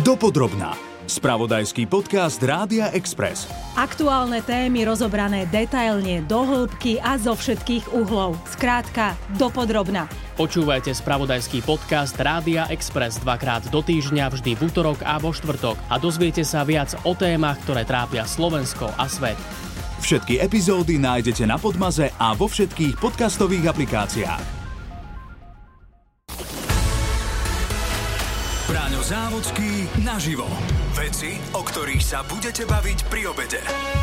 Dopodrobná. Spravodajský podcast Rádia Express. Aktuálne témy rozobrané detailne, do hĺbky a zo všetkých uhlov. Skrátka, dopodrobná. Počúvajte spravodajský podcast Rádia Express dvakrát do týždňa, vždy v utorok a vo štvrtok. A dozviete sa viac o témach, ktoré trápia Slovensko a svet. Všetky epizódy nájdete na Podmaze a vo všetkých podcastových aplikáciách. Braňo Závodský naživo. Veci, o ktorých sa budete baviť pri obede.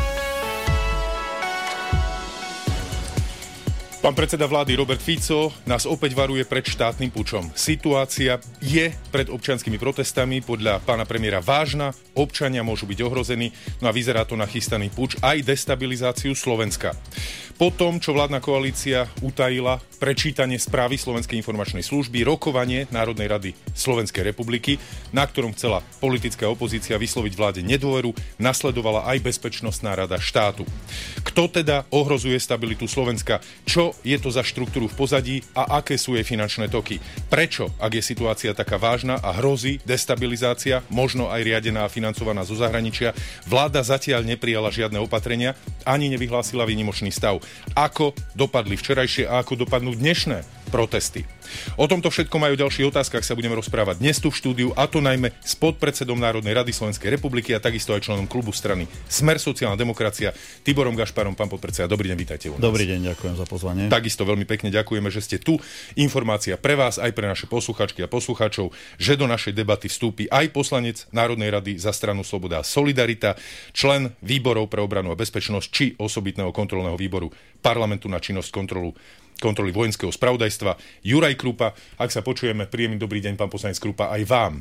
Pán predseda vlády Robert Fico nás opäť varuje pred štátnym pučom. Situácia je pred občianskymi protestami podľa pána premiéra vážna, občania môžu byť ohrození, no a vyzerá to na chystaný puč aj destabilizáciu Slovenska. Po tom, čo vládna koalícia utajila prečítanie správy Slovenskej informačnej služby, rokovanie Národnej rady Slovenskej republiky, na ktorom chcela politická opozícia vysloviť vláde nedôveru, nasledovala aj Bezpečnostná rada štátu. Kto teda ohrozuje stabilitu Slovenska? Čo je to za štruktúru v pozadí a aké sú jej finančné toky? Prečo, ak je situácia taká vážna a hrozí destabilizácia, možno aj riadená a financovaná zo zahraničia, vláda zatiaľ neprijala žiadne opatrenia, ani nevyhlásila výnimočný stav. Ako dopadli včerajšie a ako dopadnú dnešné protesty? O tomto všetkom aj o ďalších otázkach sa budeme rozprávať dnes tu v štúdiu, a to najmä s podpredsedom Národnej rady Slovenskej republiky a takisto aj členom klubu strany Smer sociálna demokracia Tiborom Gašparom. Pán podpredseda, dobrý deň, vítajte u nás. Dobrý deň, ďakujem za pozvanie. Takisto veľmi pekne ďakujeme, že ste tu. Informácia pre vás, aj pre naše posluchačky a poslucháčov, že do našej debaty vstúpi aj poslanec Národnej rady za stranu Sloboda a Solidarita, člen výborov pre obranu a bezpečnosť či osobitného kontrolného výboru parlamentu na činnosť kontroly vojenského spravodajstva Juraj Krupa. Ak sa počujeme, príjemný dobrý deň, pán poslanec Krupa, aj vám.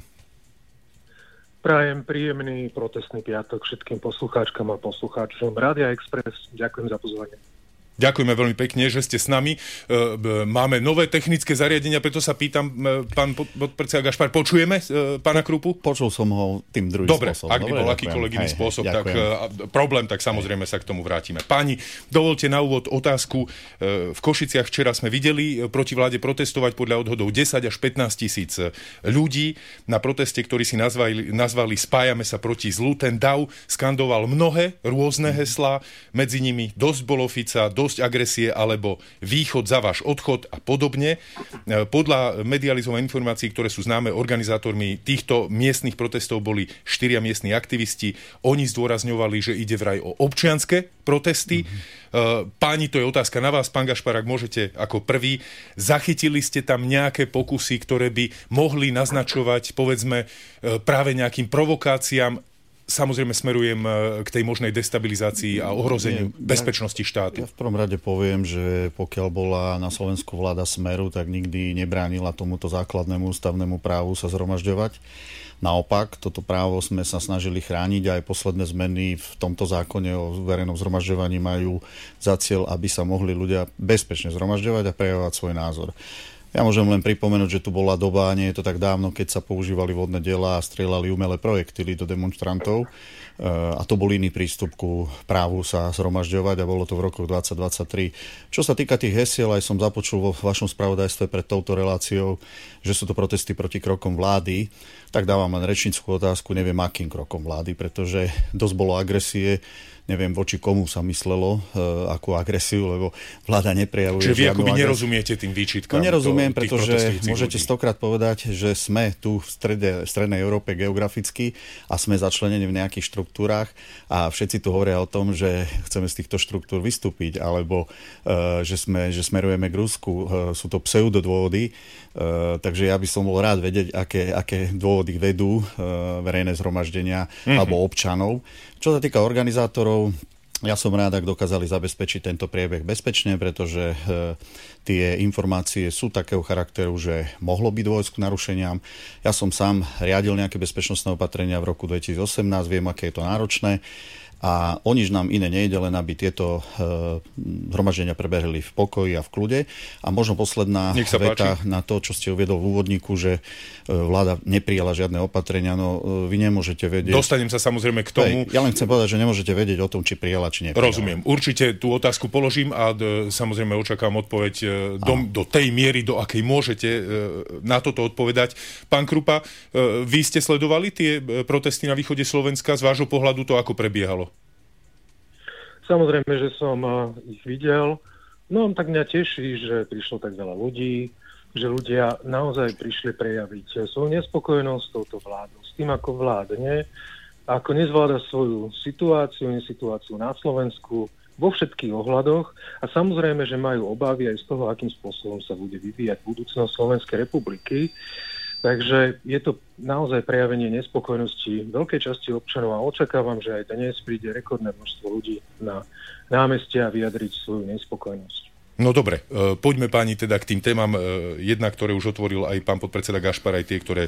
Prajem príjemný protestný piatok všetkým poslucháčkam a poslucháčom Rádia Express. Ďakujem za pozvanie. Ďakujeme veľmi pekne, že ste s nami. Máme nové technické zariadenia, preto sa pýtam, pán podpredseda Gašpar, počujeme pána Krupu? Počul som ho tým druhým spôsobom. Dobre, ak by bol akýkoľvek iný spôsob, tak problém, tak samozrejme sa k tomu vrátime. Páni, dovolte na úvod otázku. V Košiciach včera sme videli proti vláde protestovať podľa odhodov 10 až 15 tisíc ľudí na proteste, ktorí si nazvali Spájame sa proti zlu. Ten dav skandoval mnohé rôzne heslá, medzi nimi dosť bolo Fica, dosť agresie alebo východ za váš odchod a podobne. Podľa medializovaných informácií, ktoré sú známe, organizátormi týchto miestnych protestov boli 4 miestni aktivisti. Oni zdôrazňovali, že ide vraj o občianske protesty. Páni, to je otázka na vás, pán Gašpar, ak môžete ako prvý. Zachytili ste tam nejaké pokusy, ktoré by mohli naznačovať, povedzme, práve nejakým provokáciám? Samozrejme smerujem k tej možnej destabilizácii a ohrozeniu bezpečnosti štátu. Ja v prvom rade poviem, že pokiaľ bola na Slovensku vláda Smeru, tak nikdy nebránila tomuto základnému ústavnému právu sa zhromažďovať. Naopak, toto právo sme sa snažili chrániť a aj posledné zmeny v tomto zákone o verejnom zhromažďovaní majú za cieľ, aby sa mohli ľudia bezpečne zhromažďovať a prejavovať svoj názor. Ja môžem len pripomenúť, že tu bola doba, nie je to tak dávno, keď sa používali vodné diela a strieľali umelé projektily do demonstrantov. A to bol iný prístup ku právu sa zhromažďovať a bolo to v rokoch 2023. Čo sa týka tých hesiel, aj som započul vo vašom spravodajstve pred touto reláciou, že sú to protesty proti krokom vlády, tak dávam len rečnícku otázku, neviem akým krokom vlády, pretože dosť bolo agresie. Neviem, voči komu sa myslelo, akú agresiu, lebo vláda neprejavuje žiadnu agresiu. Čiže vy akoby nerozumiete tým výčitkám? No nerozumiem, pretože môžete stokrát povedať, že sme tu v strednej Európe geograficky a sme začlenení v nejakých štruktúrach a všetci tu hovoria o tom, že chceme z týchto štruktúr vystúpiť, alebo že smerujeme k Rusku. Sú to pseudodôvody, takže ja by som bol rád vedieť, aké dôvody vedú verejné zhromaždenia alebo občanov. Čo sa týka organizátorov, ja som rád, ak dokázali zabezpečiť tento priebeh bezpečne, pretože tie informácie sú takého charakteru, že mohlo byť dôjsť k narušeniam. Ja som sám riadil nejaké bezpečnostné opatrenia v roku 2018, viem, aké je to náročné. A o nič nám iné nejde, len aby tieto zhromaždenia prebehli v pokoji a v kľude. A možno posledná veta na to, čo ste uviedol v úvodníku, že vláda neprijala žiadne opatrenia. No, vy nemôžete vedieť... Dostanem sa samozrejme k tomu. Ja len chcem povedať, že nemôžete vedieť o tom, či prijala, či neprijala. Rozumiem. Určite tú otázku položím a samozrejme očakávam odpoveď do tej miery, do akej môžete na toto odpovedať. Pán Krupa, vy ste sledovali tie protesty na východe Slovenska? Z vášho pohľadu to ako prebiehalo? Samozrejme, že som ich videl. No tak mňa teší, že prišlo tak veľa ľudí, že ľudia naozaj prišli prejaviť svoju nespokojnosť s touto vládou, s tým, ako vládne, ako nezvláda svoju situáciu na Slovensku vo všetkých ohľadoch a samozrejme, že majú obavy aj z toho, akým spôsobom sa bude vyvíjať budúcnosť Slovenskej republiky. Takže je to naozaj prejavenie nespokojnosti veľkej časti občanov a očakávam, že aj dnes príde rekordné množstvo ľudí na námestia vyjadriť svoju nespokojnosť. No dobre, poďme páni teda k tým témam, jedna, ktoré už otvoril aj pán podpredseda Gašpar, aj tie, ktoré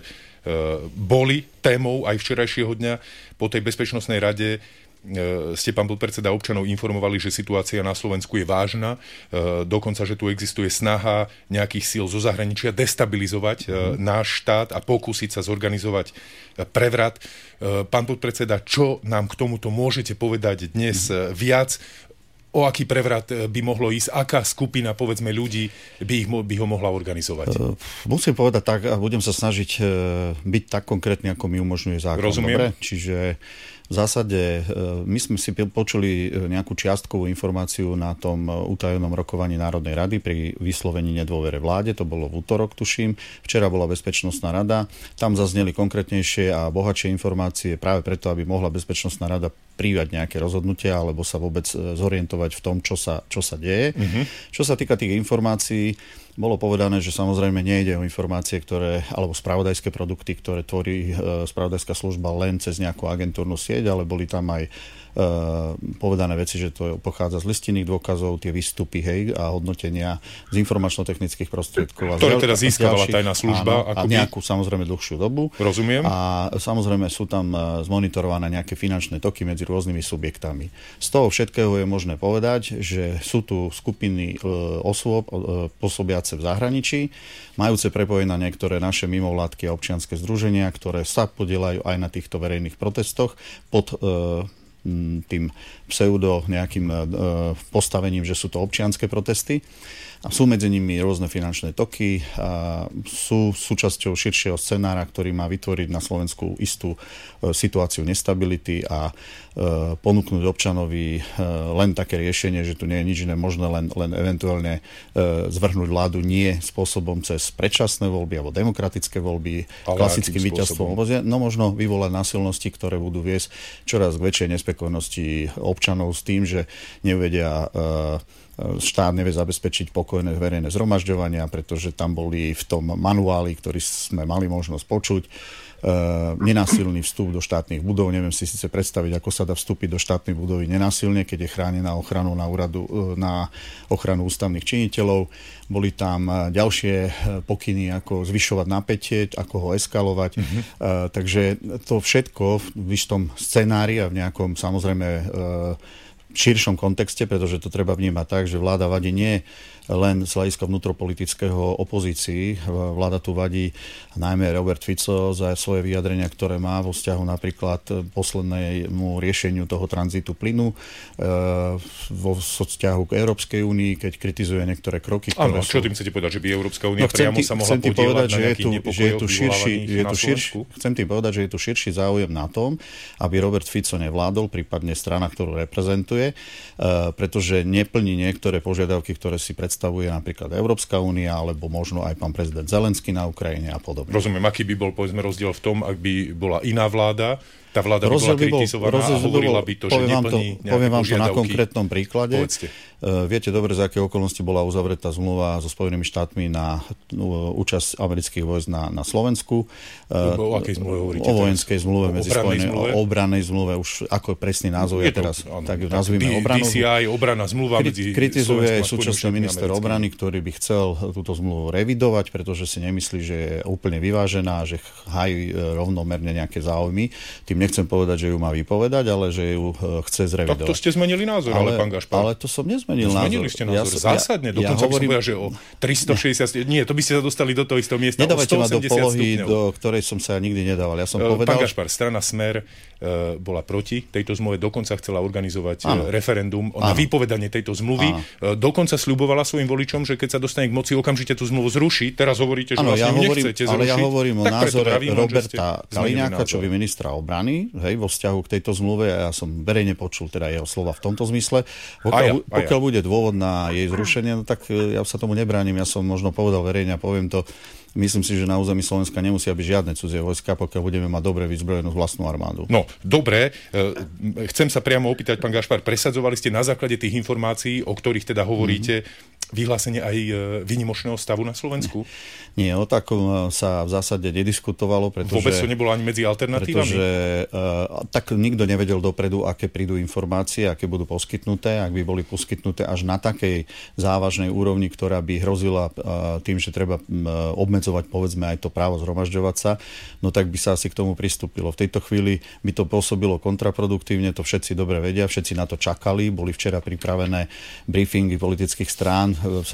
boli témou aj včerajšieho dňa. Po tej bezpečnostnej rade ste, pán podpredseda, občanov informovali, že situácia na Slovensku je vážna, dokonca, že tu existuje snaha nejakých síl zo zahraničia destabilizovať náš štát a pokúsiť sa zorganizovať prevrat. Pán podpredseda, čo nám k tomuto môžete povedať dnes viac? O aký prevrat by mohlo ísť? Aká skupina, povedzme, ľudí by ho mohla organizovať? Musím povedať tak, a budem sa snažiť byť tak konkrétny, ako mi umožňuje zákon. Rozumiem. Dobre? Čiže v zásade my sme si počuli nejakú čiastkovú informáciu na tom utajenom rokovaní Národnej rady pri vyslovení nedôvere vláde. To bolo v utorok, tuším. Včera bola Bezpečnostná rada. Tam zazneli konkrétnejšie a bohatšie informácie práve preto, aby mohla Bezpečnostná rada prijať nejaké rozhodnutia alebo sa vôbec zorientovať v tom, čo sa deje. Čo sa týka tých informácií, bolo povedané, že samozrejme nejde o informácie, alebo spravodajské produkty, ktoré tvorí spravodajská služba len cez nejakú agentúrnu sieť, ale boli tam aj povedané veci, že to pochádza z listinných dôkazov, tie výstupy, a hodnotenia z informačno-technických prostriedkov. Ktoré teda získavala tajná služba. Áno, a nejakú samozrejme dlhšiu dobu. Rozumiem. A samozrejme sú tam zmonitorované nejaké finančné toky medzi rôznymi subjektami. Z toho všetkého je možné povedať, že sú tu skupiny osôb pôsobiace v zahraničí, majúce prepojenie na niektoré naše mimovládky a občianske združenia, ktoré sa podieľajú aj na týchto verejných protestoch pod tým pseudo nejakým postavením, že sú to občianske protesty. A sú medzi nimi rôzne finančné toky, a sú súčasťou širšieho scenára, ktorý má vytvoriť na Slovensku istú situáciu nestability a ponúknuť občanovi len také riešenie, že tu nie je nič iné možné, len eventuálne zvrhnúť vládu nie spôsobom cez predčasné voľby alebo demokratické voľby, klasickým víťazstvom opozicie, no možno vyvolať násilnosti, ktoré budú viesť čoraz k väčšej nespokojnosti občanov s tým, že nevedia štát nevie zabezpečiť pokojné verejné zhromažďovania, pretože tam boli v tom manuáli, ktorý sme mali možnosť počuť, nenásilný vstup do štátnych budov. Neviem si síce predstaviť, ako sa dá vstúpiť do štátnej budovy nenásilne, keď je chránená ochranu na ochranu ústavných činiteľov. Boli tam ďalšie pokyny, ako zvyšovať napätie, ako ho eskalovať. Takže to všetko v istom scenári a v nejakom samozrejme širšom kontexte, pretože to treba vnímať tak, že vláda vadí nie len z hľadiska vnútropolitického opozícii. Vláda tu vadí najmä Robert Fico za svoje vyjadrenia, ktoré má vo vzťahu napríklad poslednému riešeniu toho tranzitu plynu, vo vzťahu k Európskej únii, keď kritizuje niektoré kroky, ktoré áno, čo tým chcete povedať, že by Európska únia priamo sa mohla podieľať na nejakých nepokojoch vyvolávaných na Slovensku? Chcem tým povedať, že je tu širší záujem na tom, aby Robert Fico nevládol, prípadne strana, ktorú reprezentuje, pretože neplní niektoré požiadavky, ktoré si predstavuje napríklad Európska únia, alebo možno aj pán prezident Zelenský na Ukrajine a podobne. Rozumiem, aký by bol, povedzme, rozdiel v tom, ak by bola iná vláda, tá vláda by bola kritizovaná a hovorila by to, že neplní nejaké poviem vám to na požiadavky. konkrétnom príklade. Povedzte. Viete dobre, za aké okolnosti bola uzavretá zmluva so Spojenými štátmi na účasť amerických vojsk na Slovensku. O akej zmluve hovoríte? O vojenskej zmluve medzi Spojenými, o obrannej zmluve, už ako presný názov je teraz, tak ju nazvime obranu. DCI, obranná zmluva medzi kritizuje Slovenskom a súčasný minister obrany, ktorý by chcel túto zmluvu revidovať, pretože si nemyslí, že je úplne vyvážená, že hájí rovnomerne nejaké záujmy. Tým nechcem povedať, že ju má vypovedať, ale že ju chce zrevidovať. Tak to ste zmenili názor, ale pán Gašpar. Ale to som nezmenil názor. Zmenili ste názor zásadne, dokonca by som povedal, že o 360... Nie, to by ste sa dostali do toho istého miesta. Nedávajte ma do polohy, stupňov. do ktorej som sa nikdy nedával. Ja som povedal... Pán Gašpar, strana Smer bola proti tejto zmluve, dokonca chcela organizovať referendum na vypovedanie tejto zmluvy. Dokonca sľubovala svojim voličom, že keď sa dostane k moci, okamžite tú zmluvu zruší. Teraz hovoríte, že vlastne nechcete zrušiť. Ale ja hovorím o názore Roberta Kaliňáka, čo by ministra obrany, vo vzťahu k tejto zmluve, a ja som verejne počul teda jeho slova v tomto zmysle. Pokiaľ bude dôvod na jej zrušenie, no tak ja sa tomu nebránim. Ja som možno povedal verejne a poviem to. Myslím si, že na území Slovenska nemusia byť žiadne cudzie vojska, pokiaľ budeme mať dobre vyzbrojenú vlastnú armádu. No, dobre. Chcem sa priamo opýtať, pán Gašpar, presadzovali ste na základe tých informácií, o ktorých teda hovoríte, vyhlásenie aj výnimočného stavu na Slovensku? Nie, o takom sa v zásade nediskutovalo, pretože... Vôbec to nebolo ani medzi alternatívami? Pretože tak nikto nevedel dopredu, aké prídu informácie, aké budú poskytnuté. Ak by boli poskytnuté až na takej závažnej úrovni, ktorá by hrozila tým, že treba obmedzovať, povedzme, aj to právo zhromažďovať sa, no tak by sa asi k tomu pristúpilo. V tejto chvíli by to pôsobilo kontraproduktívne, to všetci dobre vedia, všetci na to čakali, boli včera pripravené briefingy politických strán v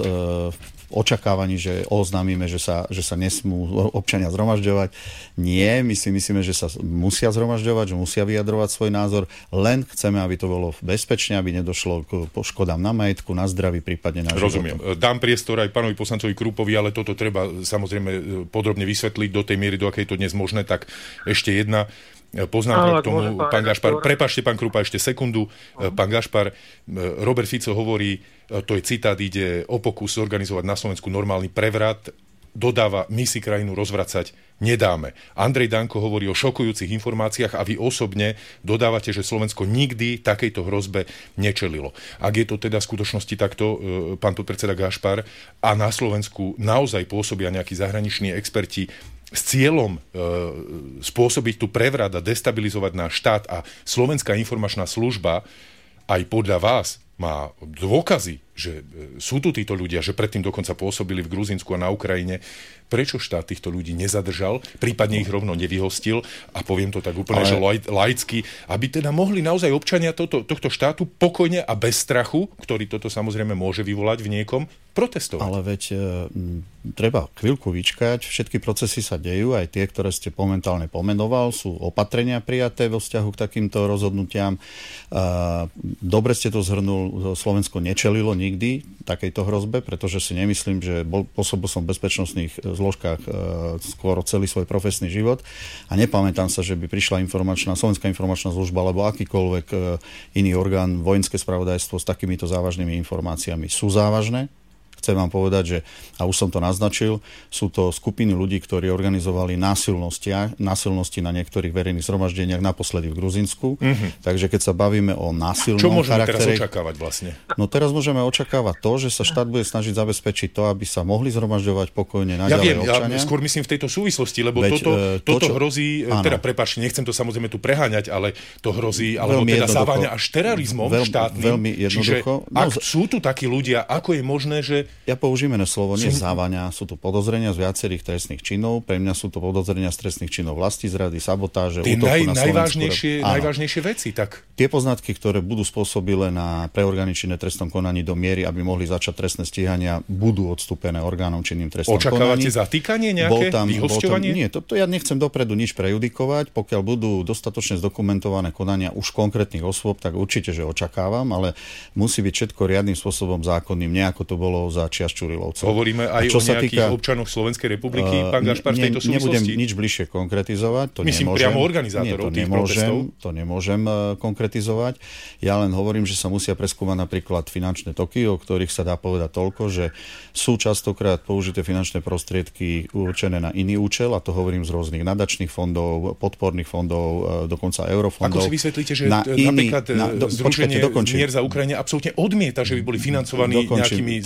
očakávaní, že oznámime, že sa nesmú občania zhromažďovať. Nie, my si myslíme, že sa musia zhromažďovať, že musia vyjadrovať svoj názor, len chceme, aby to bolo bezpečne, aby nedošlo k škodám na majetku, na zdraví, prípadne na životu. Rozumiem. Dám priestor aj pánovi poslancovi Krupovi, ale toto treba samozrejme podrobne vysvetliť do tej miery, do akej to dnes možné, tak ešte jedna poznámka k tomu, pán Gašpar. Prepáčte, pán Krupa, ešte sekundu. Pán Gašpar, Robert Fico hovorí, to je citát, ide o pokus organizovať na Slovensku normálny prevrat, dodáva, my si krajinu rozvracať nedáme. Andrej Danko hovorí o šokujúcich informáciách a vy osobne dodávate, že Slovensko nikdy takejto hrozbe nečelilo. Ak je to teda v skutočnosti takto, pán podpredseda Gašpar, a na Slovensku naozaj pôsobia nejakí zahraniční experti s cieľom spôsobiť tu prevrat a destabilizovať náš štát a Slovenská informačná služba aj podľa vás má dôkazy, že sú tu títo ľudia, že predtým dokonca pôsobili v Gruzínsku a na Ukrajine, prečo štát týchto ľudí nezadržal, prípadne ich rovno nevyhostil, a poviem to tak úplne, že laicky, aby teda mohli naozaj občania tohto štátu pokojne a bez strachu, ktorý toto samozrejme môže vyvolať v niekom, protestovať. Ale veď treba chvíľku vyčkať, všetky procesy sa dejú, aj tie, ktoré ste momentálne pomenoval, sú opatrenia prijaté vo vzťahu k takýmto rozhodnutiam. Dobre ste to zhrnul, Slovensko nečelilo nikdy takejto hrozbe, pretože si nemyslím, že pôsobil som v bezpečnostných zložkách skôr celý svoj profesný život a nepamätám sa, že by prišla Slovenská informačná služba alebo akýkoľvek iný orgán, vojenské spravodajstvo s takýmito závažnými informáciami. Sú závažné. Chcem vám povedať, že, a už som to naznačil, sú to skupiny ľudí, ktorí organizovali násilnosti na niektorých verejných zhromaždeniach, naposledy v Gruzínsku. Takže keď sa bavíme o násilnom charaktere... Čo môžeme teraz očakávať vlastne? No teraz môžeme očakávať to, že sa štát bude snažiť zabezpečiť to, aby sa mohli zhromažďovať pokojne naďalej občania. Ja skôr myslím v tejto súvislosti, lebo toto hrozí, teda prepáčte, nechcem to samozrejme tu preháňať, ale to hrozí, alebo teda zaváňa až terorizmom štátnym. Veľmi jednoducho. Čiže ak sú tu takí ľudia, ako je možné, že... Ja použijeme slovo nie závania, sú to podozrenia z viacerých trestných činov. Pre mňa sú to podozrenia z trestných činov vlastizrady, sabotáže, útoku na Slovensku. Najvážnejšie veci, tak. Tie poznatky, ktoré budú spôsobilé na pre orgány činné trestnom konaní do miery, aby mohli začať trestné stíhania, budú odstúpené orgánom činným trestnom konaní. Očakávate zatýkanie nejaké, vyhosťovanie? Nie, to ja nechcem dopredu nič prejudikovať. Pokiaľ budú dostatočne zdokumentované konania už konkrétnych osôb, tak určite, že očakávam, ale musí byť všetko riadnym spôsobom zákonným, nejako to bolo za čias Čurilovcov. Hovoríme aj o nejakých občanoch Slovenskej republiky, pán Gašpar, v tejto súvislosti? Nebudem nič bližšie konkretizovať. Myslím priamo organizátorov tých protestov. To nemôžem konkretizovať. Ja len hovorím, že sa musia preskúmať napríklad finančné toky, o ktorých sa dá povedať toľko, že sú častokrát použité finančné prostriedky určené na iný účel, a to hovorím z rôznych nadačných fondov, podporných fondov, dokonca eurofondov. Ako si vysvetlíte, že napríklad Združenie Mier za Ukrajine absolútne odmieta, že by boli financovaní nejakými zahraničnými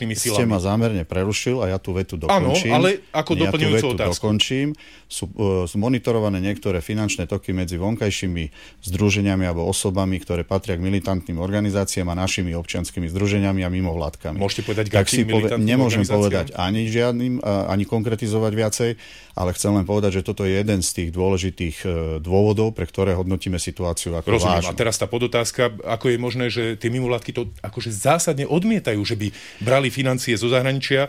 bezpečnostnými silami. Ste ma zámerne prerušil a ja tú vetu dokončím. Áno, ale ako doplňujúcu otázku. Dokončím. Sú monitorované niektoré finančné toky medzi vonkajšími združeniami alebo osobami, ktoré patria k militantným organizáciám a našimi občianskymi združeniami a mimovládkami. Môžete povedať, akým militantným nemôžem organizáciám? povedať ani žiadnym, ani konkretizovať viacej, ale chcem len povedať, že toto je jeden z tých dôležitých dôvodov, pre ktoré hodnotíme situáciu ako Rozumiem. vážnu. A teraz tá podotázka, ako je možné, že tie mimovládky to akože zásadne odmietajú, že by brali financie zo zahraničia.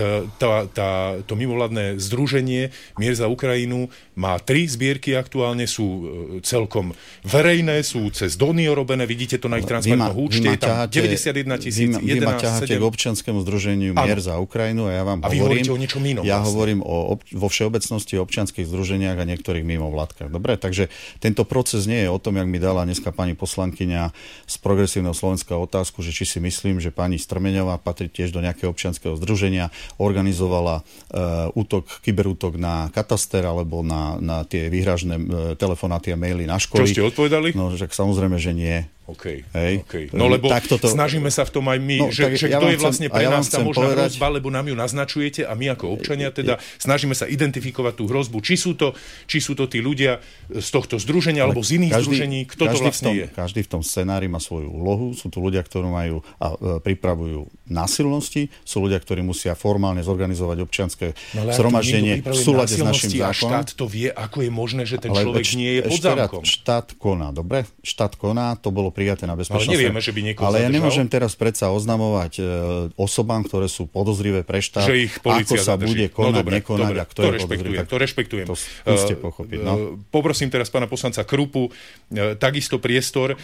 To mimovládne združenie Mier za Ukrajinu má 3 zbierky aktuálne, sú celkom verejné, sú cez Donio robené, vidíte to na ich transparentnom účte, je tam 91 000, 11 Vy ma ťaháte k občianskému združeniu Mier za Ukrajinu a ja vám hovorím, o niečom inom. Ja hovorím vo všeobecnosti o občianskych združeniach a niektorých mimovládkach. Dobre, takže tento proces nie je o tom, jak mi dala dneska pani poslankyňa z Progresívneho Slovenska otázku, že či si myslím, že pani Strmeňová patrí tiež do nejakého občianskeho združenia, organizovala kyberútok na kataster alebo na tie výhražné telefonáty a maily na školy. Čo ste odpovedali? No, že samozrejme, že nie. Okay. Hej. No lebo snažíme sa v tom aj my, že kto je vlastne pre nás tá možná hrozba, lebo nám ju naznačujete a my ako občania teda snažíme sa identifikovať tú hrozbu. Či sú to tí ľudia z tohto združenia alebo z iných združení, kto to vlastne je. Každý v tom scenári má svoju úlohu. Sú tu ľudia, ktorí majú a pripravujú násilnosti, sú ľudia, ktorí musia formálne zorganizovať občianske zhromaždenie v súlade s našim zákonom. A štát to vie, ako je možné, že ten človek nie je pod zámkom. Štát koná, dobre? Štát koná, to bolo prijaté na bezpečnosť. Ale nevieme, že by niekoho Ale ja zadržal. nemôžem teraz predsa oznamovať osobám, ktoré sú podozrivé pre štát, že ich polícia ako sa zadrží. bude konať, nekonať a kto je podozrivý. To rešpektujem. To skúste pochopiť. No. Poprosím teraz pána poslanca Krupu, takisto priestor.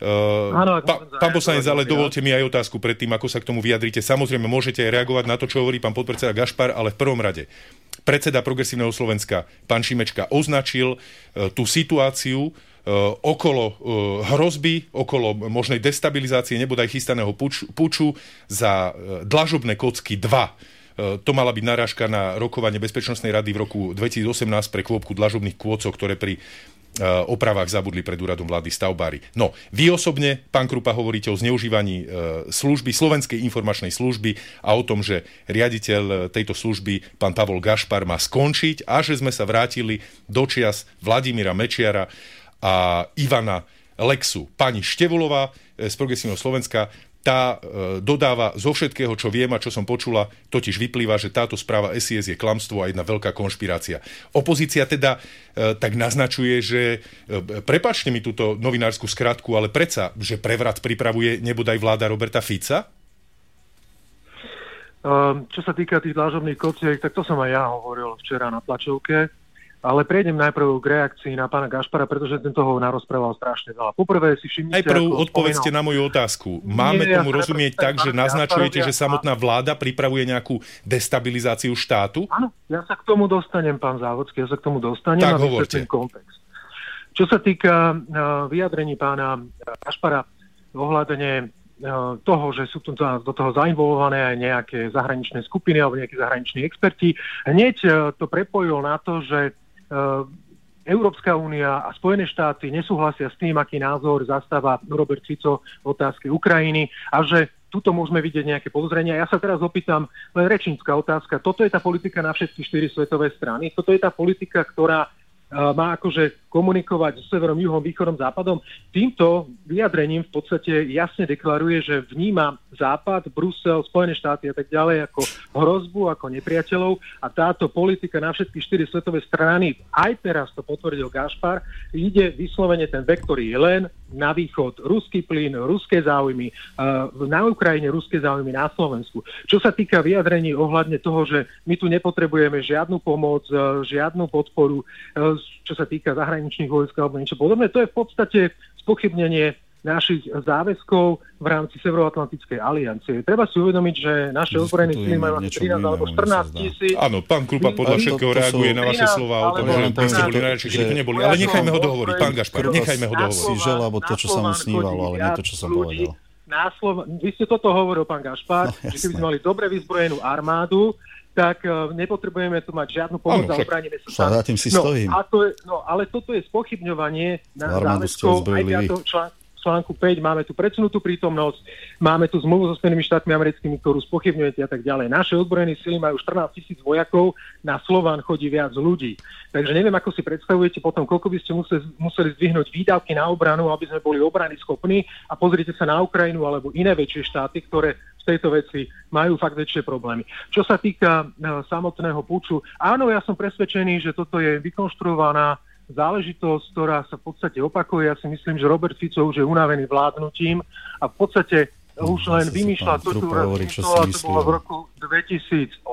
Pán poslanec, ale dovolte mi aj otázku pred tým, ako sa k tomu vyjadrite. Samozrejme, môžete aj reagovať na to, čo hovorí pán podpredseda Gašpar, ale v prvom rade predseda Progresívneho Slovenska, pán Šimečka, označil tú situáciu okolo hrozby, okolo možnej destabilizácie nebodaj chystaného puču za dlažobné kocky 2. To mala byť narážka na rokovanie Bezpečnostnej rady v roku 2018 pre kôpku dlažobných kôcok, ktoré pri opravách zabudli pred úradom vlády stavbári. No, vy osobne, pán Krupa, hovoríte o zneužívaní služby, Slovenskej informačnej služby a o tom, že riaditeľ tejto služby, pán Pavol Gašpar, má skončiť a že sme sa vrátili do čias Vladimíra Mečiara a Ivana Lexu. Pani Števulová z Progresívneho Slovenska, tá dodáva zo všetkého, čo viem a čo som počula, totiž vyplýva, že táto správa SIS je klamstvo a jedna veľká konšpirácia. Opozícia teda tak naznačuje, že prepáčte mi túto novinárskú skratku, ale predsa, že prevrat pripravuje nebodaj vláda Roberta Fica? Čo sa týka tých dlažobných kociek, tak to som aj ja hovoril včera na tlačovke. Ale prejdem najprv k reakcii na pána Gašpara, pretože ten toho narozprával strašne veľa. Poprvé si všimnite... Najprv odpovedzte na moju otázku. Máme tomu rozumieť tak, že naznačujete, že samotná vláda pripravuje nejakú destabilizáciu štátu? Áno, ja sa k tomu dostanem, pán Závodský, tak a vysvetlím kontext. Čo sa týka vyjadrení pána Gašpara ohľadne toho, že sú do toho zainvolované aj nejaké zahraničné skupiny alebo nejakí zahraniční experti, hneď to prepojil na to, že Európska únia a Spojené štáty nesúhlasia s tým, aký názor zastáva Robert Fico v otázke Ukrajiny a že tuto môžeme vidieť nejaké podozrenia. Ja sa teraz opýtam, len rečnícka otázka. Toto je tá politika na všetky 4 svetové strany? Toto je tá politika, ktorá má akože komunikovať s severom, juhom, východom, západom. Týmto vyjadrením v podstate jasne deklaruje, že vníma Západ, Brusel, Spojené štáty a tak ďalej ako hrozbu, ako nepriateľov a táto politika na všetky 4 svetové strany, aj teraz to potvrdil Gašpar, ide vyslovene ten vektor je len na východ ruský plyn, ruské záujmy, na Ukrajine ruské záujmy, na Slovensku. Čo sa týka vyjadrení ohľadne toho, že my tu nepotrebujeme žiadnu pomoc, žiadnu podporu, čo sa týka zahraničných vojsk alebo niečo podobné, to je v podstate spochybnenie našich záväzkov v rámci Severoatlantickej aliancie. Treba si uvedomiť, že naše ozbrojené síly majú 13 alebo 14 tisíc. Áno, pán Krupa podľa všetkého reaguje na vaše slová o tom, že by ste boli najradšej, keby to neboli. Ale nechajme ho dohovoriť, pán Gašpar, nechajme ho dohovoriť. Si želal, alebo to, čo sa mu snívalo, ale nie to, čo som povedal. Vy ste toto hovoril, pán Gašpar, že keby sme mali dobre vyzbrojenú armádu, tak nepotrebujeme tu mať žiadnu pomoc za obránenie sa. Za tým si stojím. Ale toto je spochybňovanie na záväzkov aj táto článku 5, máme tu predsunutú prítomnosť, máme tu zmluvu so Spojenými štátmi americkými, ktorú spochybňujete a tak ďalej. Naše ozbrojené sily majú 14 000 vojakov, na Slován chodí viac ľudí. Takže neviem, ako si predstavujete potom, koľko by ste museli zdvihnúť výdavky na obranu, aby sme boli obrany schopní, a pozrite sa na Ukrajinu alebo iné väčšie štáty, ktoré v tejto veci majú fakt väčšie problémy. Čo sa týka samotného puču, áno, ja som presvedčený, že toto je vykonštruovaná záležitosť, ktorá sa v podstate opakuje. Ja si myslím, že Robert Fico už je unavený vládnutím a v podstate už len vymýšľa to, čo bolo v roku 2018.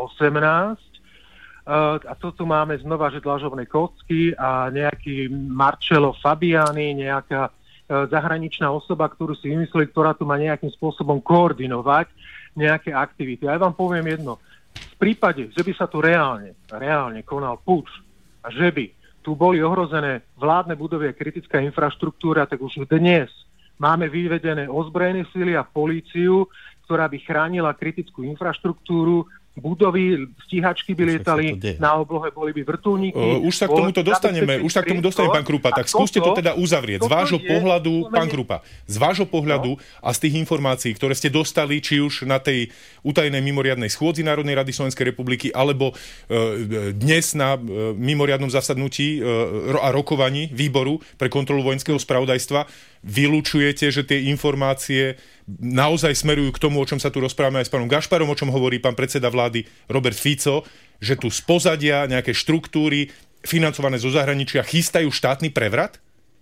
A toto máme znova, že dlažobné kocky a nejaký Marcello Fabiani, nejaká zahraničná osoba, ktorú si vymysleli, ktorá tu má nejakým spôsobom koordinovať nejaké aktivity. Ja vám poviem jedno. V prípade, že by sa tu reálne konal puč a že by tu boli ohrozené vládne budovy a kritická infraštruktúra, tak už dnes máme vyvedené ozbrojené sily a políciu, ktorá by chránila kritickú infraštruktúru, budovy, stíhačky by lietali, na oblohe boli by vrtuľníky. Už sa k tomuto dostaneme, pán Krupa, tak skúste to teda uzavrieť. Z vášho pohľadu, pán Krupa, z vášho pohľadu a z tých informácií, ktoré ste dostali, či už na tej utajenej mimoriadnej schôdzi Národnej rady Slovenskej republiky, alebo dnes na mimoriadnom zasadnutí a rokovaní výboru pre kontrolu vojenského spravodajstva, vylúčujete, že tie informácie naozaj smerujú k tomu, o čom sa tu rozprávame aj s pánom Gašparom, o čom hovorí pán predseda vlády Robert Fico, že tu z pozadia nejaké štruktúry financované zo zahraničia chystajú štátny prevrat?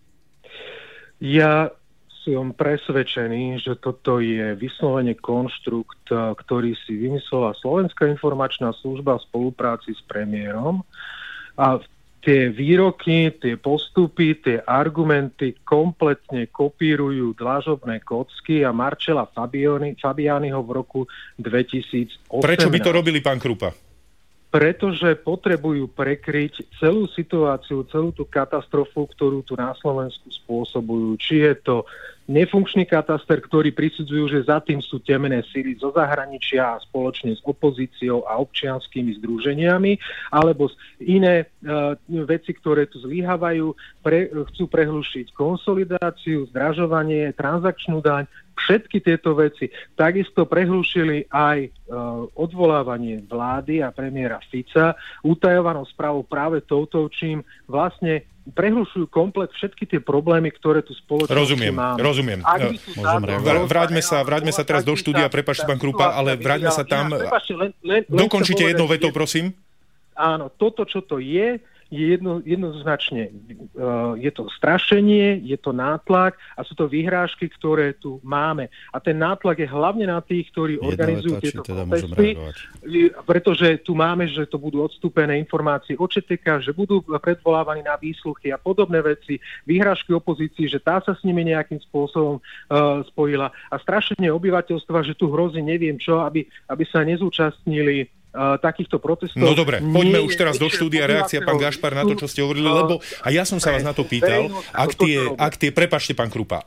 Ja som presvedčený, že toto je vyslovene konštrukt, ktorý si vymyslela Slovenská informačná služba v spolupráci s premiérom, a tie výroky, tie postupy, tie argumenty kompletne kopírujú dlažobné kocky a Marcella Fabianiho v roku 2018. Prečo by to robili, pán Krupa? Pretože potrebujú prekryť celú situáciu, celú tú katastrofu, ktorú tu na Slovensku spôsobujú. Či je to nefunkčný kataster, ktorý prisudzujú, že za tým sú temné sily zo zahraničia a spoločne s opozíciou a občianskými združeniami, alebo iné veci, ktoré tu zlyhávajú, chcú prehlušiť konsolidáciu, zdražovanie, transakčnú daň, všetky tieto veci. Takisto prehlušili aj odvolávanie vlády a premiéra Fica utajovanou správou práve touto, čím vlastne prehlušujú komplet všetky tie problémy, ktoré tu spoločnosti máme. Rozumiem. Vráťme sa teraz do štúdia, prepáčte, pán Krupa, ale vráťme sa tam. Dokončite jednou vetou, prosím. Áno, toto, čo to je jednoznačne, je to strašenie, je to nátlak a sú to vyhrážky, ktoré tu máme. A ten nátlak je hlavne na tých, ktorí organizujú tieto protesty, pretože tu máme, že to budú odstúpené informácie od ČTK, že budú predvolávaní na výsluchy a podobné veci, vyhrážky opozícii, že tá sa s nimi nejakým spôsobom spojila a strašenie obyvateľstva, že tu hrozí neviem čo, aby sa nezúčastnili takýchto protestov. No dobre, poďme už teraz do štúdia. Reakcia, pán Gašpar, na to, čo ste hovorili, lebo a ja som sa vás na to pýtal, prepáčte, pán Krupa,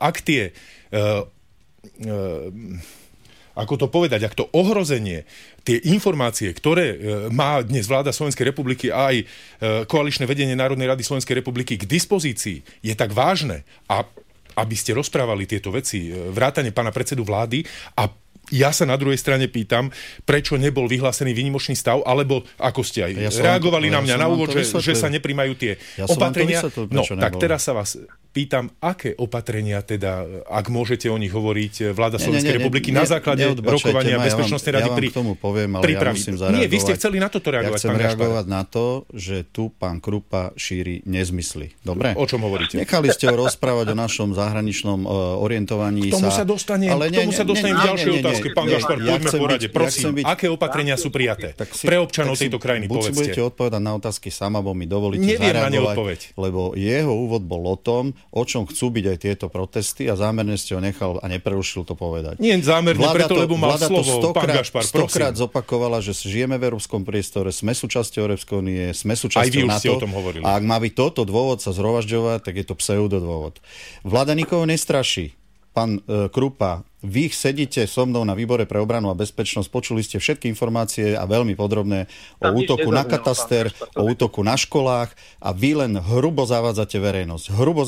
ako to povedať, ak to ohrozenie, tie informácie, ktoré má dnes vláda Slovenskej republiky a aj koaličné vedenie Národnej rady Slovenskej republiky k dispozícii, je tak vážne, a aby ste rozprávali tieto veci, vrátane pána predsedu vlády, a ja sa na druhej strane pýtam, prečo nebol vyhlásený výnimočný stav, alebo ako ste aj reagovali na mňa na úvod, že sa nepríjmajú tie opatrenia. No, tak teraz sa vás pýtam, aké opatrenia teda, ak môžete o nich hovoriť, vláda Slovenskej republiky na základe rokovania Bezpečnostnej rady pri prípravi. Nie, vy ste chceli na toto reagovať, pán Gašpar. Ja chcem reagovať na to, že tu pán Krupa šíri nezmysly. Dobre? O čom hovoríte? Nechali ste ho rozprávať o našom zahraničnom orientovaní sa. K tomu sa dostanem v ďalšej otázke. Pán Gašpar, poďme po rade. Prosím, aké opatrenia sú prijaté pre občanov tejto krajiny? Buď si budete odpovedať na otázky sám, alebo mi dovolíte zareagovať, lebo jeho úvod bol o tom, o čom chcú byť aj tieto protesty, a zámerne ste ho nechal a neprerušil to povedať. Nie zámerne, preto, lebo mal slovo, pán Gašpar, prosím. Stokrát zopakovala, že žijeme v európskom priestore, sme súčasťou Európskej únie, sme súčasťou NATO. A ak má byť toto dôvod sa zhromažďovať, tak je to pseudodôvod. Vláda nikoho nestraší. Pán Krupa, Vy sedíte so mnou na výbore pre obranu a bezpečnosť, počuli ste všetky informácie a veľmi podrobné o útoku na kataster, o útoku na školách a vy len hrubo zavádzate verejnosť.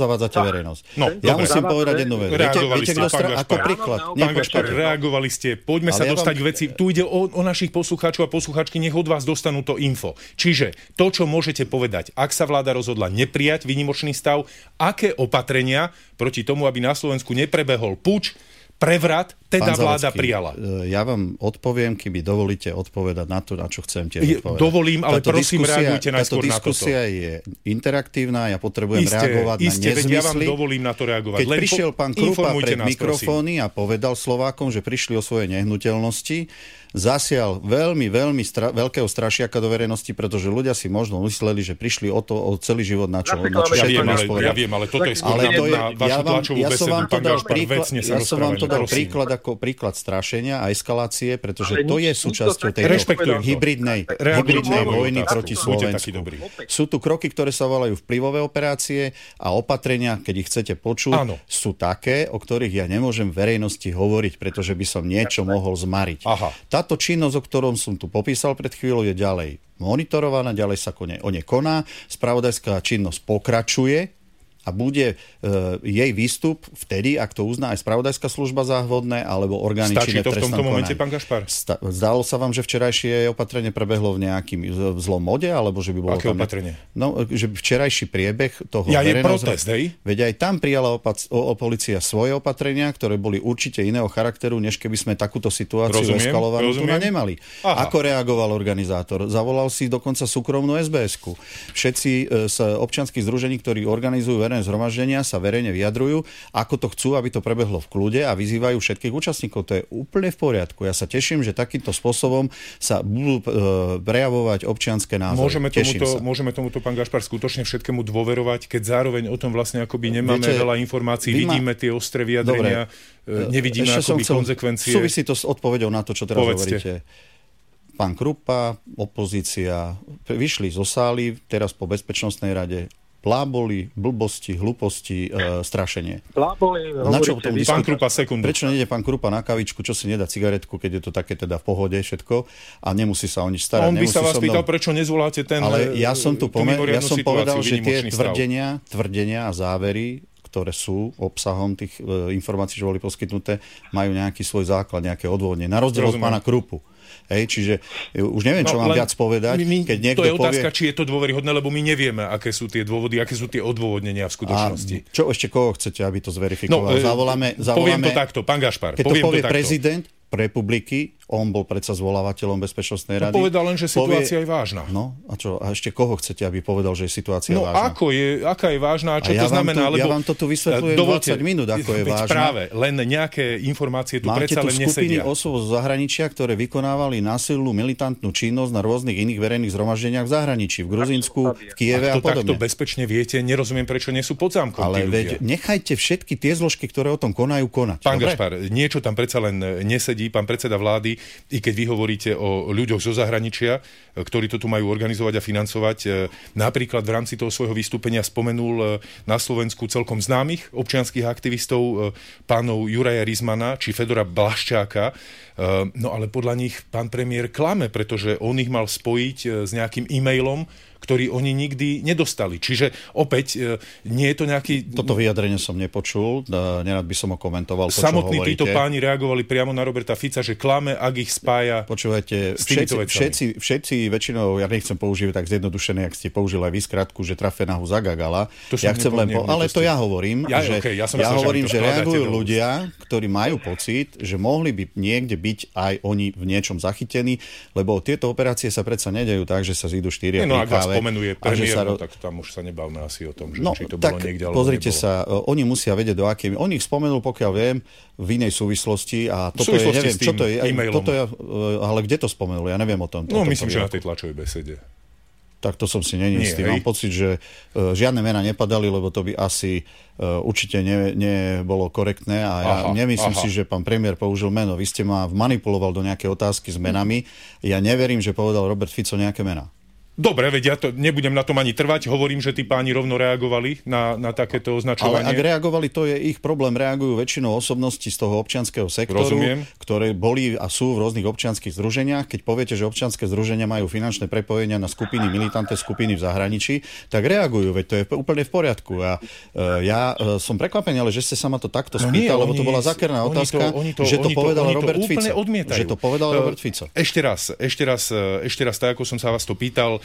No, ja musím povedať jednu vec. Viete, ako príklad. Pán Gašpar, reagovali ste. Poďme sa dostať k veci. Tu ide o našich poslucháčov a poslucháčky, nech od vás dostanú to info. Čiže to, čo môžete povedať, ak sa vláda rozhodla neprijať výnimočný stav, aké opatrenia proti tomu, aby na Slovensku neprebehol puč, prevrat, teda vláda prijala. Ja vám odpoviem, keby dovolíte odpovedať na to, na čo chcem tiež odpovedať. Dovolím, ale prosím, reagujte najskôr na toto. Táto diskusia je interaktívna, ja potrebujem reagovať na nezmysly. Ja vám dovolím na to reagovať. Keď prišiel pán Krupa pred mikrofóny a povedal Slovákom, že prišli o svoje nehnuteľnosti, zasial veľmi veľkého strašiaka do verejnosti, pretože ľudia si možno mysleli, že prišli o celý život na čo ja viem, ale toto je skôr na vašu tlačovú besedu. Pán Gašpar, vecne sa rozprávať. To dal príklad strašenia a eskalácie, pretože to je súčasťou tej hybridnej vojny proti Slovensku. Sú tu kroky, ktoré sa volajú vplyvové operácie a opatrenia, keď ich chcete počuť, sú také, o ktorých ja nemôžem verejnosti hovoriť, pretože by som niečo mohol zmariť. Táto činnosť, o ktorom som tu popísal pred chvíľou, je ďalej monitorovaná, ďalej sa o nej koná, spravodajská činnosť pokračuje a bude jej výstup vtedy, ak to uzná aj spravodajská služba za vhodné, alebo orgány činné v trestnom konaní. Stačí to v tomto momente, pán Gašpar? Zdalo sa vám, že včerajšie opatrenie prebehlo v nejakým zlom mode, alebo že by bolo... Aké opatrenie? No, že včerajší priebeh toho... je protest, hej? Veď aj tam prijala polícia svoje opatrenia, ktoré boli určite iného charakteru, než keby sme takúto situáciu eskalovanú tu nemali. Ako reagoval organizátor? Zavolal si dokonca súkromnú SBS-ku. Všetci z občianskych združení, ktorí organizujú zhromaždenia, sa verejne vyjadrujú, ako to chcú, aby to prebehlo v kľude a vyzývajú všetkých účastníkov. To je úplne v poriadku. Ja sa teším, že takýmto spôsobom sa budú prejavovať občianske názory. Môžeme tomuto, pán Gašpar, skutočne všetkému dôverovať, keď zároveň o tom vlastne akoby nemáme veľa informácií, vidíme tie ostré vyjadrenia, nevidíme akoby konzekvencie. Súvisí to s odpoveďou na to, čo teraz hovoríte. Pán Krupa, opozícia, vyšli zo sály, teraz po Bezpečnostnej rade, bláboli, blbosti, hlúposti, strašenie. Bláboli, pán Krupa, sekundu. Prečo nejde pán Krupa na kavičku, čo si nedá cigaretku, keď je to také teda v pohode všetko a nemusí sa o nič starať. On by sa vás pýtal, prečo nezvoláte ten... Ale ja som povedal, že tie tvrdenia a závery, ktoré sú obsahom tých informácií, čo boli poskytnuté, majú nejaký svoj základ, nejaké odôvodnenie. Na rozdiel od pána Krupu. Čiže už neviem, čo mám viac povedať, keď niekto povie... To je otázka, či je to dôveryhodné, lebo my nevieme, aké sú tie dôvody, aké sú tie odôvodnenia v skutočnosti. Čo ešte koho chcete, aby to zverifikoval? Zavoláme... Poviem to takto, pán Gašpar. Keď to povie prezident republiky, on bol predsa zvolávateľom Bezpečnostnej rady. Povedal len, že situácia je vážna. No, a čo? A ešte koho chcete, aby povedal, že je situácia vážna? Aká je vážna a čo to znamená? Ja vám to tu vysvetľujem 20 minút, ako je vážna. Práve, len nejaké informácie tu predsa len nesedia. Máte tu skupiny osôb zo zahraničia, ktoré vykonávali násilnú militantnú činnosť na rôznych iných verejných zhromaždeniach v zahraničí, v Gruzínsku, v Kieve a podobne. Takto bezpečne viete, nerozumiem, prečo nie sú pod zámkom. Ale veď nechajte všetky tie zložky, ktoré o tom konajú, konať. Pán Gašpar, niečo tam predsa len nesedí, pán predseda vlády, i keď vy hovoríte o ľuďoch zo zahraničia, ktorí to tu majú organizovať a financovať. Napríklad v rámci toho svojho vystúpenia spomenul na Slovensku celkom známych občianskych aktivistov pánov Juraja Rizmana či Fedora Blaščáka. No ale podľa nich pán premiér klame, pretože on ich mal spojiť s nejakým e-mailom, ktorý oni nikdy nedostali. Čiže opäť nie je to nejaký... Toto vyjadrenie som nepočul, nerad by som ho komentoval. Samotní títo páni reagovali priamo na Roberta Fica, že klame, ak ich spája. Počúvajte, všetci väčšinou, ja nechcem používať tak zjednodušené, ak ste použili aj vy skratku, že trafeného zagagala. Ja chcem len ale to ja hovorím, že reagujú ľudia, ktorí majú pocit, že mohli by niekde byť aj oni v niečom zachytení, lebo tieto operácie sa predsa nedejú tak, že sa zídu 4 spomenuje premiér, tak tam už sa nebavme asi o tom, že či to bolo niekde, alebo pozrite sa, oni musia vedieť, do akej... On ich spomenul, pokiaľ viem, v inej súvislosti a toto je, neviem, čo to je, ale kde to spomenul, ja neviem o tom. No, myslím, že na tej tlačovej besede. Tak to som si neistý. Mám pocit, že žiadne mená nepadali, lebo to by asi určite nebolo korektné a ja nemyslím si, že pán premiér použil meno. Vy ste ma manipuloval do nejaké otázky s menami. Ja neverím, že povedal Robert Fico nejaké mená. Dobre, veď ja to nebudem na tom ani trvať, hovorím, že tí páni rovno reagovali na takéto označovanie. Ale ak reagovali, to je ich problém. Reagujú väčšinou osobnosti z toho občianskeho sektoru, rozumiem, ktoré boli a sú v rôznych občianskych združeniach. Keď poviete, že občianske združenia majú finančné prepojenia na skupiny, militantné skupiny v zahraničí, tak reagujú, veď to je úplne v poriadku. A ja som prekvapený, ale že ste sa ma to takto spýtal, lebo to bola zákerná otázka, že to povedal Robert Fico. Že to povedal Robert Fico. Ešte raz, tak ako som sa vás to pýtal,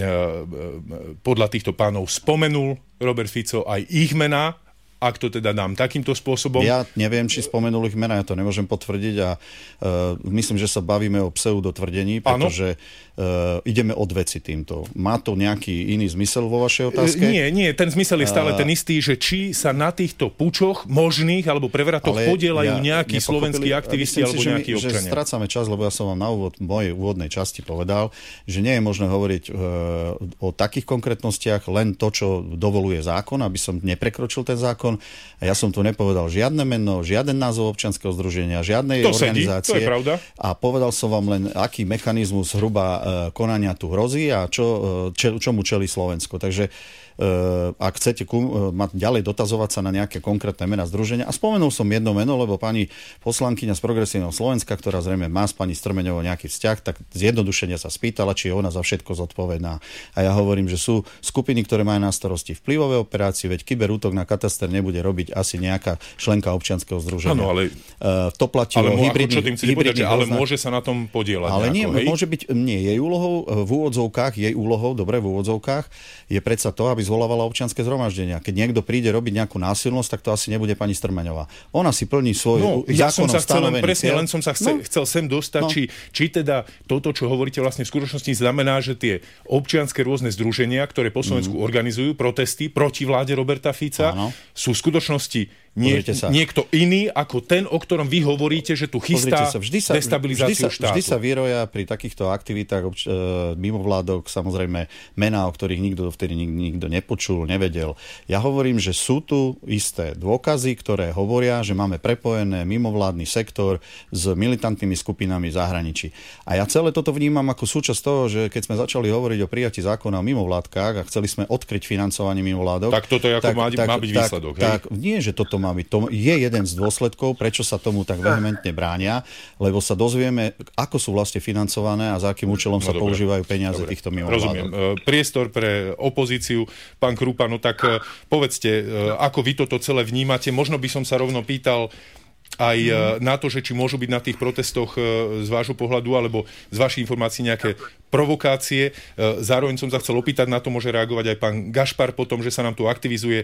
podľa týchto pánov spomenul Robert Fico aj ich mená, ak to teda dám takýmto spôsobom. Ja neviem, či spomenul ich mená, ja to nemôžem potvrdiť a myslím, že sa bavíme o pseudotvrdení, pretože ideme od veci týmto. Má to nejaký iný zmysel vo vašej otázke? Nie, ten zmysel je stále ten istý, že či sa na týchto pučoch možných alebo prevratoch podielajú nejakí slovenskí aktivisti alebo nejakí občania. Že strácame čas, lebo ja som vám na úvod mojej úvodnej časti povedal, že nie je možné hovoriť o takých konkrétnostiach len to, čo dovoluje zákon, aby som neprekročil ten zákon. A ja som tu nepovedal žiadne meno, žiaden názov občianskeho združenia, žiadnej organizácie. To je pravda. A povedal som vám len, aký mechanizmus hruba konania tu hrozí a čomu čelí Slovensko. Takže ak chcete mať ďalej dotazovať sa na nejaké konkrétne mená združenia. A spomenul som jedno meno, lebo pani poslankyňa z Progresívneho Slovenska, ktorá zrejme má s pani Strmeňovou nejaký vzťah, tak zjednodušene sa spýtala, či je ona za všetko zodpovedná. A ja hovorím, že sú skupiny, ktoré majú na starosti vplyvové operácie, veď kyberútok na kataster nebude robiť asi nejaká členka občianskeho združenia. Áno, ale to platilo hybridný, ale môže sa na tom podieľať. Ale nejako, môže byť, jej úlohou v úvodzovkách, v úvodzovkách je predsa to, aby zvolávala občianske zhromaždenia. Keď niekto príde robiť nejakú násilnosť, tak to asi nebude pani Strmeňová. Ona si plní svoj zákonom stanovený cieľ. Len som sa chcel sem dostať, či teda toto, čo hovoríte vlastne v skutočnosti znamená, že tie občianske rôzne združenia, ktoré po Slovensku organizujú protesty proti vláde Roberta Fica, sú v skutočnosti niekto iný ako ten, o ktorom vy hovoríte, že tu chystá destabilizáciu štátu. Vždy sa vyroja pri takýchto aktivitách mimovládok samozrejme mená, o ktorých nikto nepočul, nevedel. Ja hovorím, že sú tu isté dôkazy, ktoré hovoria, že máme prepojené mimovládny sektor s militantnými skupinami v zahraničí. A ja celé toto vnímam ako súčasť toho, že keď sme začali hovoriť o prijatí zákona o mimovládkach a chceli sme odkryť financovanie mimovládok, tak toto je má byť výsledok. Nie, že toto má byť. To je jeden z dôsledkov, prečo sa tomu tak vehementne bránia, lebo sa dozvieme, ako sú vlastne financované a za akým účelom sa používajú peniaze týchto mimovládok. Rozumiem. Priestor pre opozíciu, pán Krupa, no tak povedzte, ako vy toto celé vnímate. Možno by som sa rovno pýtal aj na to, že či môžu byť na tých protestoch z vášho pohľadu alebo z vašich informácií nejaké provokácie. Zároveň som sa chcel opýtať, na to môže reagovať aj pán Gašpar po tom, že sa nám tu aktivizuje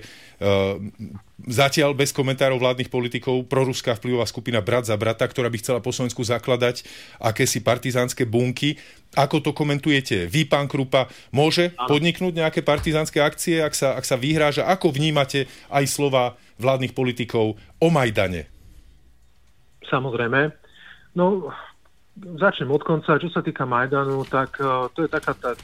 zatiaľ bez komentárov vládnych politikov proruská vplyvová skupina Brat za brata, ktorá by chcela po Slovensku zakladať akési partizánske bunky. Ako to komentujete vy, pán Krupa? Môže podniknúť nejaké partizánske akcie, ak sa vyhráža? Ako vnímate aj slova vládnych politikov o Majdane? Samozrejme. No, začnem od konca. Čo sa týka Majdanu, tak to je taká tá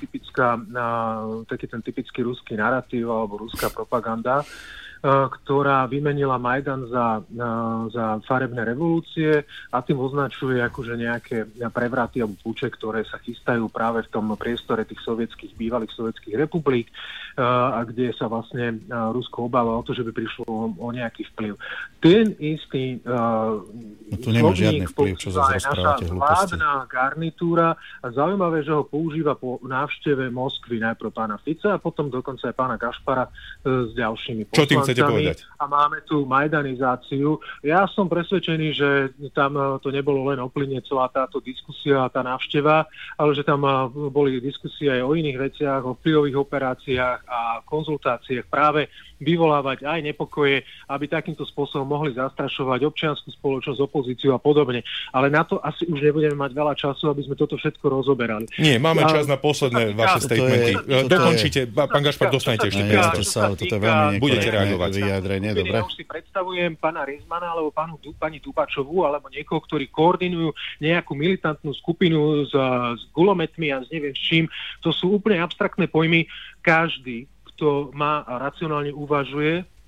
taký ten typický ruský narratív alebo ruská propaganda, ktorá vymenila Majdan za farebné revolúcie a tým označuje akože nejaké prevraty alebo púče, ktoré sa chystajú práve v tom priestore tých bývalých sovietských republik, a kde sa vlastne Rusko obáva o to, že by prišlo o nejaký vplyv. Ten istý tu nemá žiadny vplyv, čo sa rozprávate hlúposti. Vládna garnitúra a zaujímavé, že ho používa po návšteve Moskvy najprv pána Fica a potom dokonca aj pána Gašpara s ďalšími poslancami. A máme tu majdanizáciu. Ja som presvedčený, že tam to nebolo len o plyne celá táto diskusia a tá návšteva, ale že tam boli diskusie aj o iných veciach, o vplyvových operáciách a konzultáciách práve vyvolávať aj nepokoje, aby takýmto spôsobom mohli zastrašovať občiansku spoločnosť, opozíciu a podobne. Ale na to asi už nebudeme mať veľa času, aby sme toto všetko rozoberali. Nie, máme čas na posledné vaše statementy. Dokončite, pán Gašpar, dostanete ešte priestor. Budete reagovať. Ja už si predstavujem pána Rizmana alebo pani Tubačovú alebo niekoho, ktorí koordinujú nejakú militantnú skupinu s gulometmi a s neviem s čím. To sú úplne abstraktné pojmy. Každý, kto má a racionálne uvažuje,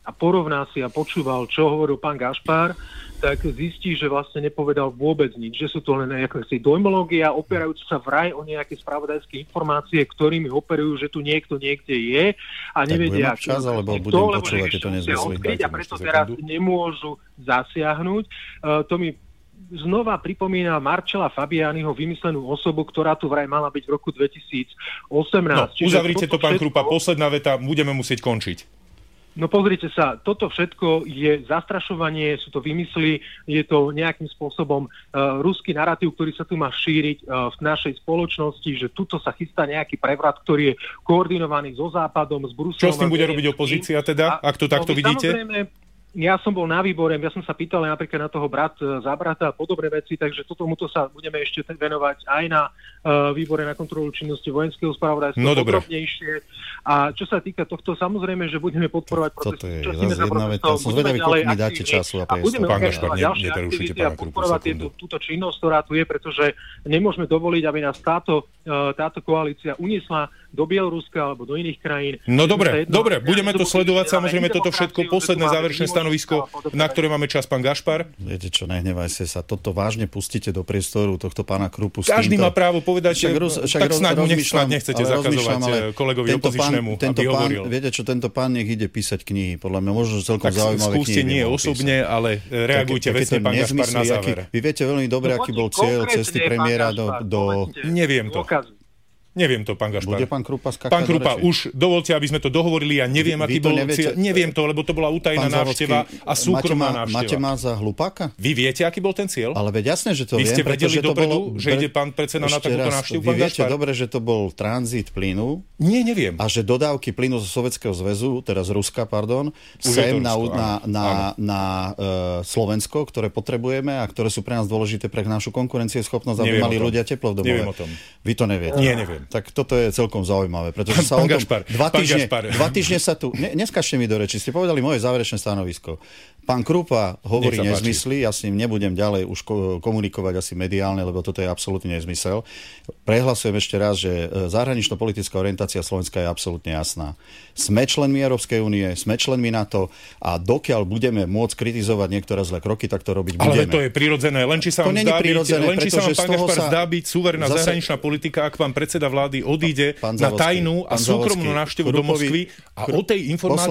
a porovná si a počúval, čo hovoril pán Gašpar, tak zistí, že vlastne nepovedal vôbec nič, že sú to len nejaké dojmológia, opierajúce sa vraj o nejaké spravodajské informácie, ktorými operujú, že tu niekto niekde je a nevedia, čas, alebo budem počúvať tieto nezmysly. A preto teraz nemôžu zasiahnuť. To mi znova pripomína Marcela Fabianiho, vymyslenú osobu, ktorá tu vraj mala byť v roku 2018. No, uzavrite to, pán Krupa, posledná veta, budeme musieť končiť. No pozrite sa, toto všetko je zastrašovanie, sú to vymysly, je to nejakým spôsobom ruský narratív, ktorý sa tu má šíriť v našej spoločnosti, že tuto sa chystá nejaký prevrat, ktorý je koordinovaný so Západom, s Bruselom. Čo s tým bude robiť opozícia teda, ak to takto vidíte? Ja som bol na výbore, ja som sa pýtal napríklad na toho brat za brata a podobné veci, takže tomuto sa budeme ešte venovať aj na výbore na kontrolu činnosti vojenského spravodajstva podrobnejšie. A čo sa týka tohto, samozrejme, že budeme podporovať protesty. Toto je zase jedna veta. Som zvedavý, koľko mi dáte času a budeme organizovať ďalšie aktivity a podporovať túto činnosť, ktorá tu je, pretože nemôžeme dovoliť, aby nás táto koalícia uniesla do Bieloruska alebo do iných krajín. No dobre, budeme to sledovať, samozrejme toto všetko, posledné záverečné stanovisko, na ktoré máme čas, pán Gašpar. Viete čo, nehnevajte sa, toto vážne pustíte do priestoru tohto pána Krupu. Každý má právo povedať, tak snáď mu nechcete zakazovať kolegovi opozičnému, aby hovoril. Viete čo, tento pán nech ide písať knihy, podľa mňa možno celkom zaujímavé knihy. Skúste nie osobne, ale reagujte vecne, pán Gašpar, na záver. Vy viete veľmi dobre, aký bol cieľ cesty premiéra do... Neviem to, pán Gašpar. Bude pán Krupa skákať? Pán Krupa, už dovolte, aby sme to dohovorili. Ja neviem, aký bol cieľ. Neviem to, lebo to bola utajená návšteva a súkromná návšteva. Máte ma za hlupáka? Vy viete, aký bol ten cieľ? Ale veď jasné, že to viem. Vy ste vedeli dopredu, že ide pán predseda na takúto návštevu, pán Gašpar? Vy viete dobre, že to bol tranzit plynu. Nie, neviem. A že dodávky plynu zo Sovietskeho zväzu, teraz Ruska, sem na Slovensko, ktoré potrebujeme a ktoré sú pre nás dôležité pre našu konkurencieschopnosť, aby mali ľudia teplo v domove. Neviem o tom. Vy to neviete. Nie, neviem. Tak toto je celkom zaujímavé, pretože sa dva týždne sa tu... Neskážte mi do reči, ste povedali moje záverečné stanovisko. Pán Krupa hovorí nezmysly, ja s ním nebudem ďalej už komunikovať asi mediálne, lebo toto je absolútne nezmysel. Prehlasujem ešte raz, že zahranično-politická orientácia Slovenska je absolútne jasná. Sme členmi Európskej únie, sme členmi NATO a dokiaľ budeme môcť kritizovať niektoré zlé kroky, tak to robiť budeme. Ale to je prirodzené, len či sa vám pán Gašpar zdá byť suverená zahraničná politika, ak vám predseda vlády odíde na tajnú a súkromnú návštevu do Moskvy a o tej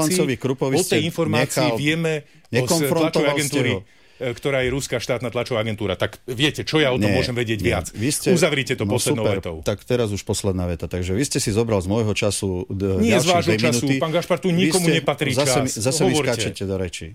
informácii vieme z tlačovej agentúry, ktorá je ruská štátna tlačová agentúra. Tak viete, čo ja o tom môžem vedieť viac. Uzavrite to poslednou vetou. Tak teraz už posledná veta. Takže vy ste si zobral z môjho času nie z vášho času, pán Gašpar, tu nikomu nepatrí čas. Zase mi skáčete do reči.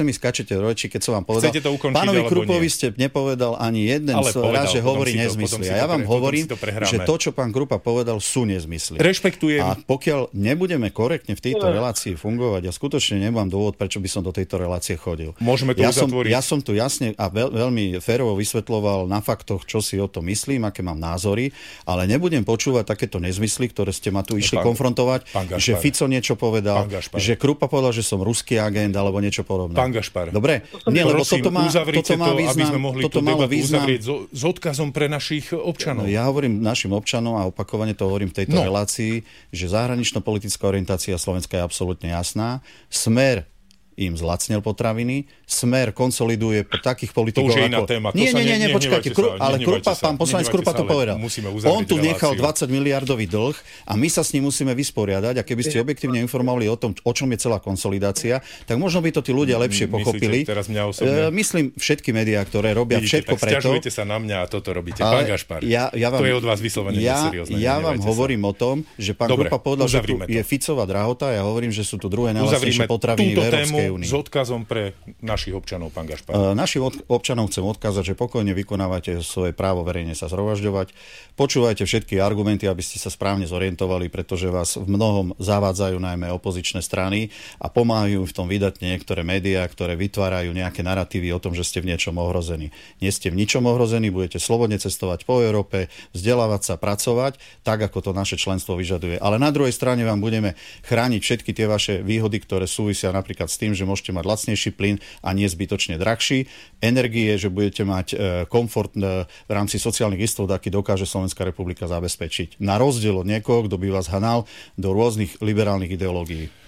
Keď som vám povedal. Chcete to ukončiť, pánovi Krupovi ste nepovedal ani jeden raz, že hovorí nezmysly. A ja vám hovorím, že to, čo pán Krupa povedal, sú nezmysly. Rešpektujem. A pokiaľ nebudeme korektne v tejto relácii fungovať, ja skutočne nemám dôvod, prečo by som do tejto relácie chodil. Môžeme to uzatvoriť. Ja som tu jasne a veľmi férovo vysvetľoval na faktoch, čo si o tom myslím, aké mám názory, ale nebudem počúvať takéto nezmysly, ktoré ste ma tu išli konfrontovať, že Fico niečo povedal, že Krupa povedal, že som ruský agent alebo niečo podobné. Pán Gašpar, dobre? Nie, lebo toto má význam, aby sme mohli tú debatu uzavrieť s odkazom pre našich občanov. Ja hovorím našim občanom a opakovane to hovorím v tejto relácii, že zahranično-politická orientácia Slovenska je absolútne jasná. Smer im zlacnil potraviny, Smer konsoliduje takých politikov to už je iná téma. Nie, počkajte, ale pán poslanec Krupa to povedal. On tu nechal 20 miliardový dlh a my sa s ním musíme vysporiadať a keby ste objektívne informovali o tom, o čom je celá konsolidácia, tak možno by to tí ľudia lepšie pochopili. Teraz mňa osobne? Myslím všetky médiá, ktoré robia všetko preto. Sťažujete sa na mňa a toto robíte. Pán Gašpar, to je od vás vyslovene neseriózne. Ja vám hovorím o tom, že pán Krupa povedal, že tu je Ficová drahota, ja hovorím, že sú tu druhé najlacnejšie potraviny v Európskej únii. S odkazom pre našich občanov, pán Gašpar. Našim občanom chcem odkázať, že pokojne vykonávate svoje právo verejne sa zhromažďovať. Počúvajte všetky argumenty, aby ste sa správne zorientovali, pretože vás v mnohom zavádzajú najmä opozičné strany a pomáhajú v tom vydatne niektoré médiá, ktoré vytvárajú nejaké naratívy o tom, že ste v niečom ohrození. Nie ste v ničom ohrození, budete slobodne cestovať po Európe, vzdelávať sa, pracovať, tak ako to naše členstvo vyžaduje. Ale na druhej strane vám budeme chrániť všetky tie vaše výhody, ktoré súvisia napríklad s tým, že môžete mať lacnejší plyn a nie zbytočne drahší. Energie, že budete mať komfort v rámci sociálnych istot, aký dokáže Slovenská republika zabezpečiť. Na rozdiel od niekoho, kto by vás hanal do rôznych liberálnych ideológií.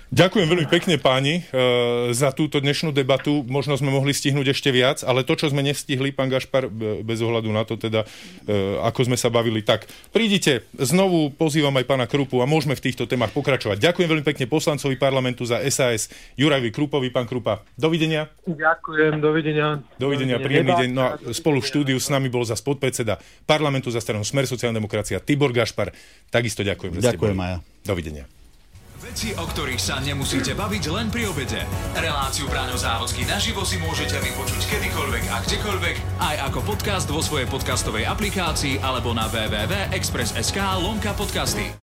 Ďakujem veľmi pekne páni za túto dnešnú debatu. Možno sme mohli stihnúť ešte viac, ale to, čo sme nestihli, pán Gašpar, bez ohľadu na to teda, ako sme sa bavili, tak prídite, znovu pozývam aj pána Krupu a môžeme v týchto témach pokračovať. Ďakujem veľmi pekne poslancovi parlamentu za SAS Jurajovi Krupovi. Pán Krupa, dovidenia. Ďakujem, dovidenia. Dovidenia, príjemný deň. No a spolu v štúdiu s nami bol zas podpredseda parlamentu za stranu Smer sociálna demokracia Tibor Gašpar. Takisto ďakujem. Ďakujem aj ja. Dovidenia. Veci, o ktorých sa nemusíte baviť len pri obede. Reláciu Braňo Závodský naživo si môžete vypočuť kedykoľvek a kdekoľvek, aj ako podcast vo svojej podcastovej aplikácii alebo na www.express.sk/podcasty.